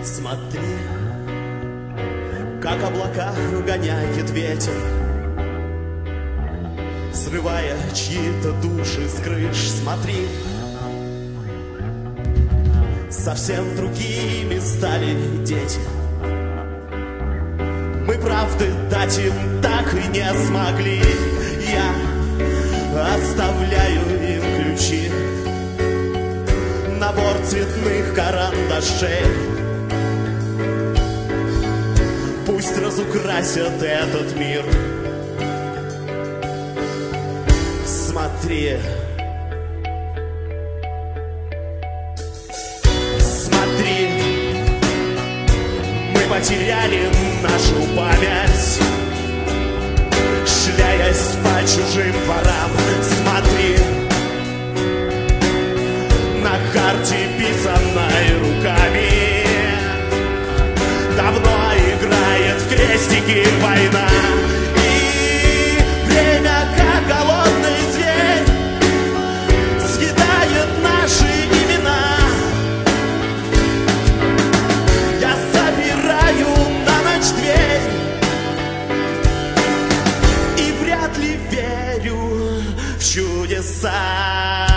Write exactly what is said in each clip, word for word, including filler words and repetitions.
Смотри, как облака гоняет ветер, срывая чьи-то души с крыш. Смотри, совсем другими стали дети. Мы правды дать им так и не смогли. Я оставляю им ключи, набор цветных карандашей. Пусть разукрасят этот мир. Смотри, смотри, мы потеряли нашу память, шляясь по чужим дворам. Смотри, на карте, писанной руками, давно играет в крестики война. И время, как голодный зверь, съедает наши имена. Я запираю на ночь дверь и вряд ли верю в чудеса.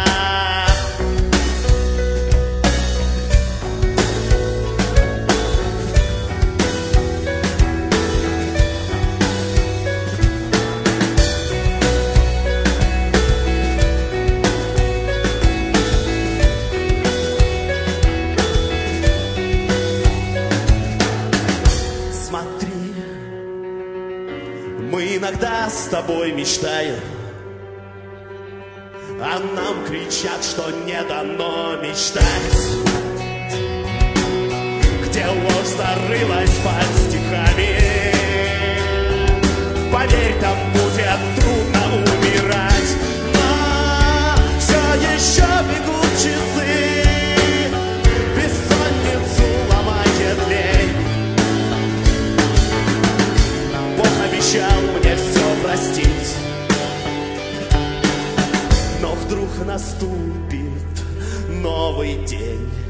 Мы иногда с тобой мечтаем, а нам кричат, что не дано мечтать. Где ложь зарылась под стихами, поверь, там будет трудно умирать. Но все еще бегут часы, бессонницу ломает лень. Бог обещал мне все простить, но вдруг наступит новый день.